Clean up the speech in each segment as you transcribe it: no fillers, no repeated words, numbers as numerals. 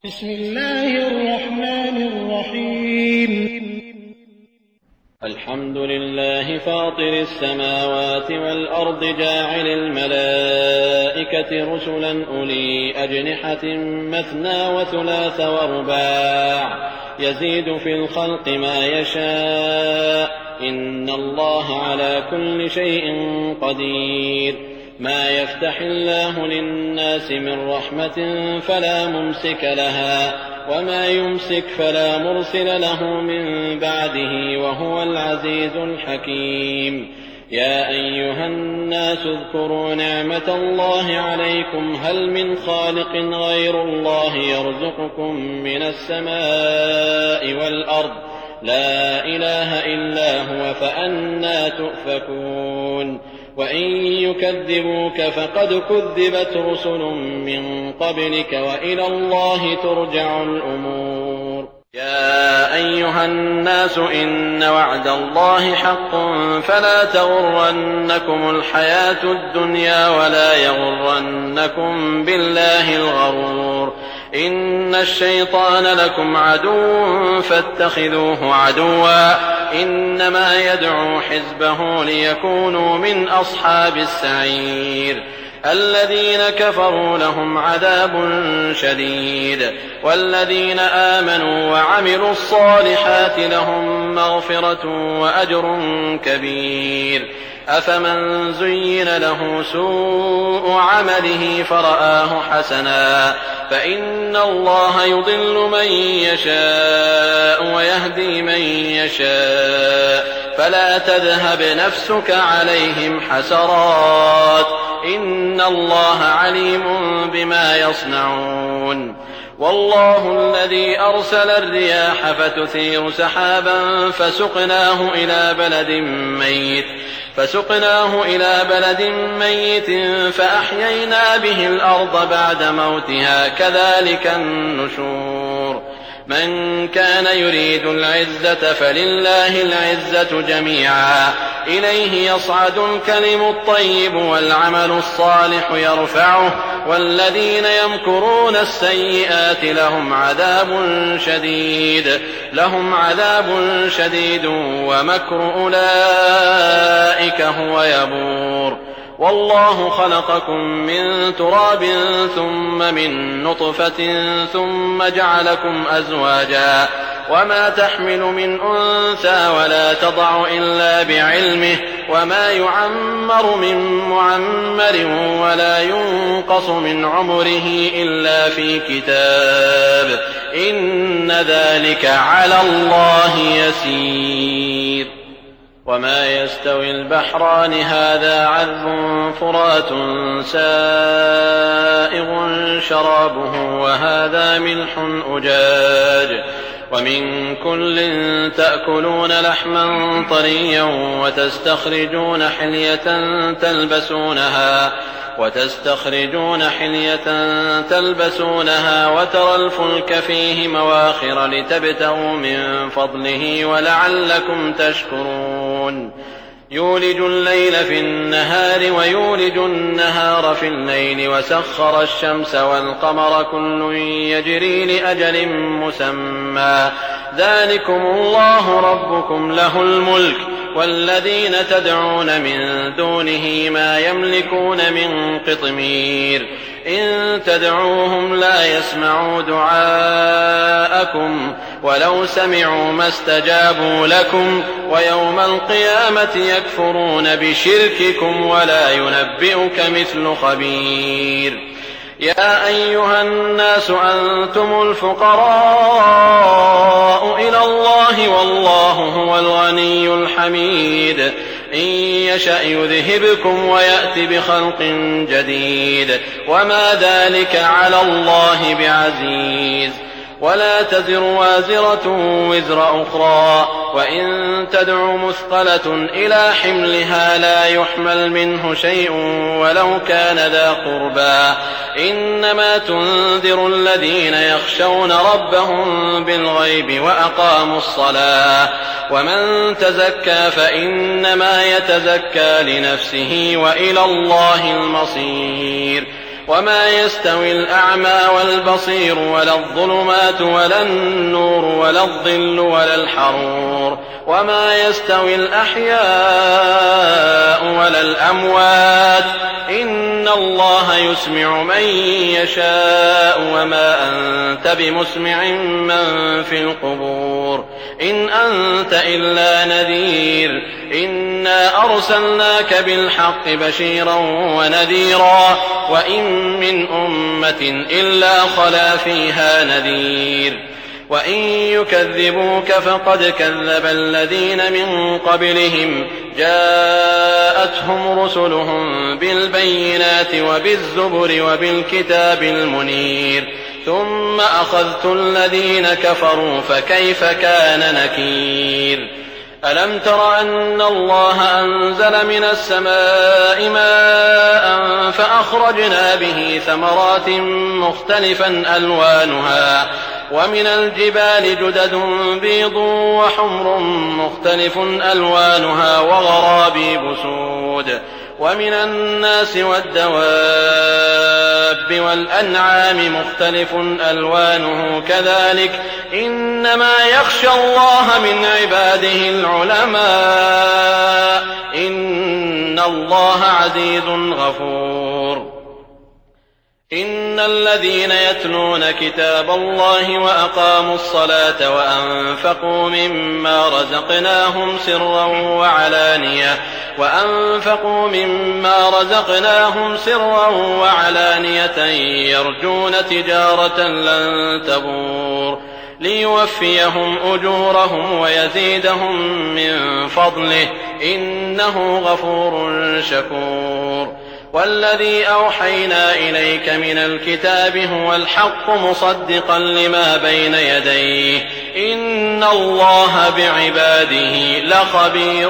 بسم الله الرحمن الرحيم. الحمد لله فاطر السماوات والأرض جاعل الملائكة رسلا أولي أجنحة مثنى وثلاث ورباع يزيد في الخلق ما يشاء إن الله على كل شيء قدير. ما يفتح الله للناس من رحمة فلا ممسك لها وما يمسك فلا مرسل له من بعده وهو العزيز الحكيم. يا أيها الناس اذكروا نعمة الله عليكم هل من خالق غير الله يرزقكم من السماء والأرض لا إله إلا هو فأنى تؤفكون. وإن يكذبوك فقد كذبت رسل من قبلك وإلى الله ترجع الأمور. يا أيها الناس إن وعد الله حق فلا تغرنكم الحياة الدنيا ولا يغرنكم بالله الغرور. إن الشيطان لكم عدو فاتخذوه عدوا إنما يدعو حزبه ليكونوا من أصحاب السعير. الذين كفروا لهم عذاب شديد والذين آمنوا وعملوا الصالحات لهم مغفرة وأجر كبير. أفمن زين له سوء عمله فرآه حسنا فإن الله يضل من يشاء ويهدي من يشاء فلا تذهب نفسك عليهم حسرات إن الله عليم بما يصنعون. والله الذي أرسل الرياح فتثير سحابا فسقناه إلى بلد ميت فأحيينا به الأرض بعد موتها كذلك النشور. من كان يريد العزة فلله العزة جميعا إليه يصعد الكلم الطيب والعمل الصالح يرفعه والذين يمكرون السيئات لهم عذاب شديد ومكر أولئك هو يبور. والله خلقكم من تراب ثم من نطفة ثم جعلكم أزواجا وما تحمل من أنثى ولا تضع إلا بعلمه وما يعمر من معمر ولا ينقص من عمره إلا في كتاب إن ذلك على الله يسير. وما يستوي البحران هذا عذب فرات سائغ شرابه وهذا ملح أجاج ومن كل تأكلون لحما طريا وتستخرجون حلية تلبسونها وترى الفلك فيه مواخر لتبتغوا من فضله ولعلكم تشكرون. يولج الليل في النهار ويولج النهار في الليل وسخر الشمس والقمر كل يجري لأجل مسمى ذلكم الله ربكم له الملك والذين تدعون من دونه ما يملكون من قطمير. إن تدعوهم لا يسمعوا دعاءكم ولو سمعوا ما استجابوا لكم ويوم القيامة يكفرون بشرككم ولا ينبئك مثل خبير. يا أيها الناس أنتم الفقراء إلى الله والله هو الغني الحميد. إن يشأ يذهبكم ويأت بخلق جديد وما ذلك على الله بعزيز. ولا تزر وازرة وزر أخرى وإن تدع مثقلة إلى حملها لا يحمل منه شيء ولو كان ذا قربى إنما تنذر الذين يخشون ربهم بالغيب وأقاموا الصلاة ومن تزكى فإنما يتزكى لنفسه وإلى الله المصير. وما يستوي الأعمى والبصير ولا الظلمات ولا النور ولا الظل ولا الحرور وما يستوي الأحياء ولا الأموات إن الله يسمع من يشاء وما أنت بمسمع من في القبور إن أنت إلا نذير إنا أرسلناك بالحق بشيرا ونذيرا وإن من أمة إلا خلا فيها نذير وإن يكذبوك فقد كذب الذين من قبلهم جاءتهم رسلهم بالبينات وبالزبر وبالكتاب المنير ثم أخذت الذين كفروا فكيف كان نكير ألم تر أن الله أنزل من السماء ماء فأخرجنا به ثمرات مختلفا ألوانها ومن الجبال جدد بيض وحمر مختلف ألوانها وغرابيب سود ومن الناس والدواب والأنعام مختلف ألوانه كذلك إنما يخشى الله من عباده العلماء إن الله عزيز غفور إن الذين يتلون كتاب الله وأقاموا الصلاة وأنفقوا مما رزقناهم سرا وعلانية يرجون تجارة لن تبور ليوفيهم أجورهم ويزيدهم من فضله إنه غفور شكور والذي أوحينا إليك من الكتاب هو الحق مصدقا لما بين يديه إن الله بعباده لخبير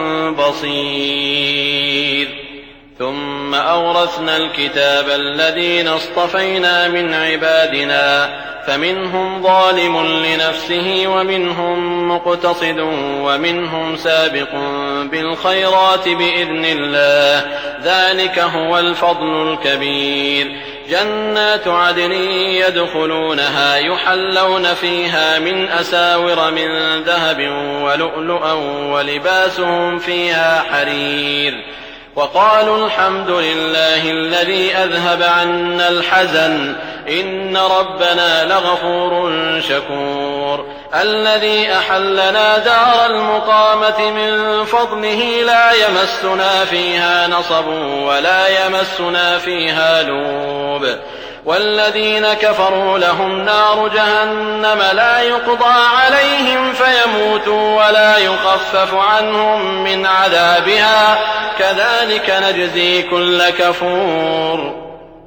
بصير ثم أورثنا الكتاب الذين اصطفينا من عبادنا فمنهم ظالم لنفسه ومنهم مقتصد ومنهم سابق بالخيرات بإذن الله ذلك هو الفضل الكبير جنات عدن يدخلونها يحلون فيها من أساور من ذهب ولؤلؤا ولباسهم فيها حرير وقالوا الحمد لله الذي أذهب عنا الحزن إن ربنا لغفور شكور الذي أحلنا دار المقامة من فضله لا يمسنا فيها نصب ولا يمسنا فيها لوب والذين كفروا لهم نار جهنم لا يقضى عليهم فيموتوا ولا يخفف عنهم من عذابها كذلك نجزي كل كفور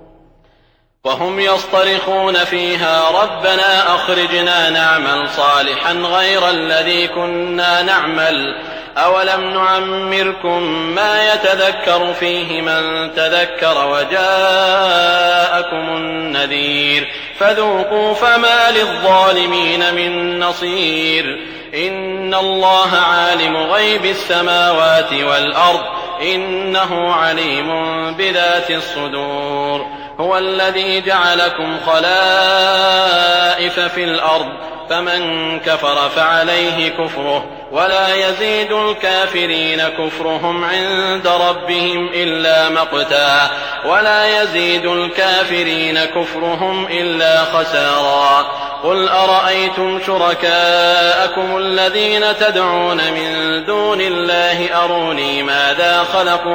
وهم يصطرخون فيها ربنا أخرجنا نعمل صالحا غير الذي كنا نعمل أولم نعمركم ما يتذكر فيه من تذكر وجاءكم النذير فذوقوا فما للظالمين من نصير إن الله عالم غيب السماوات والأرض إنه عليم بذات الصدور هو الذي جعلكم خلائف في الأرض فمن كفر فعليه كفره ولا يزيد الكافرين كفرهم عند ربهم إلا مقتا ولا يزيد الكافرين كفرهم إلا خسارا قل أرأيتم شركاءكم الذين تدعون من دون الله أروني ماذا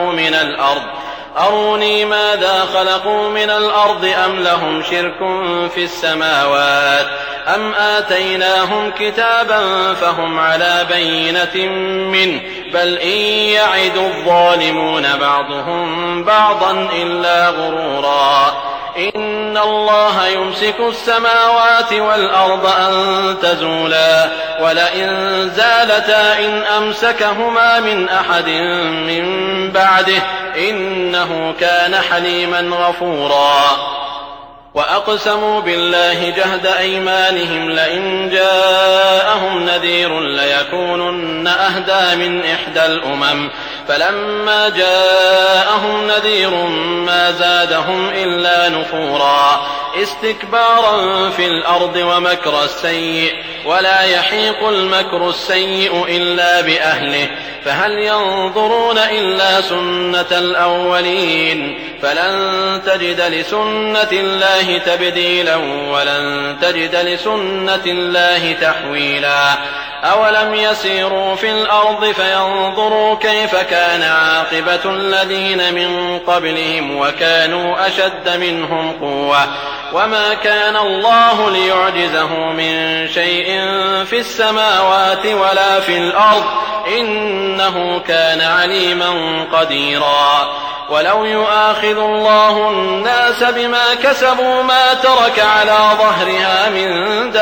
خلقوا من الأرض أم لهم شرك في السماوات أم آتيناهم كتابا فهم على بينة منه بل إن يعد الظالمون بعضهم بعضا إلا غرورا إن الله يمسك السماوات والأرض أن تزولا ولئن زالتا إن أمسكهما من أحد من بعده إنه كان حليما غفورا وأقسموا بالله جهد أيمانهم لئن جاءهم نذير ليكونن أهدى من إحدى الأمم فلما جاءهم نذير ما زادهم إلا نفورا استكبارا في الأرض ومكر السيء ولا يحيق المكر السيء إلا بأهله فهل ينظرون إلا سنة الأولين فلن تجد لسنة الله تبديلا ولن تجد لسنة الله تحويلا أولم يسيروا في الأرض فينظروا كيف كان عاقبة الذين من قبلهم وكانوا أشد منهم قوة وما كان الله ليعجزه من شيء في السماوات ولا في الأرض إنه كان عليما قديرا ولو يؤاخذ الله الناس بما كسبوا ما ترك على ظهرها من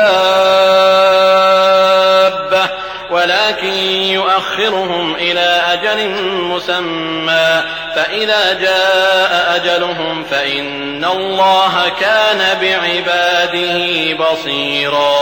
دابة ولكن يؤخرهم إلى أجل مسمى فإذا جاء أجلهم فإن الله كان بعباده بصيرا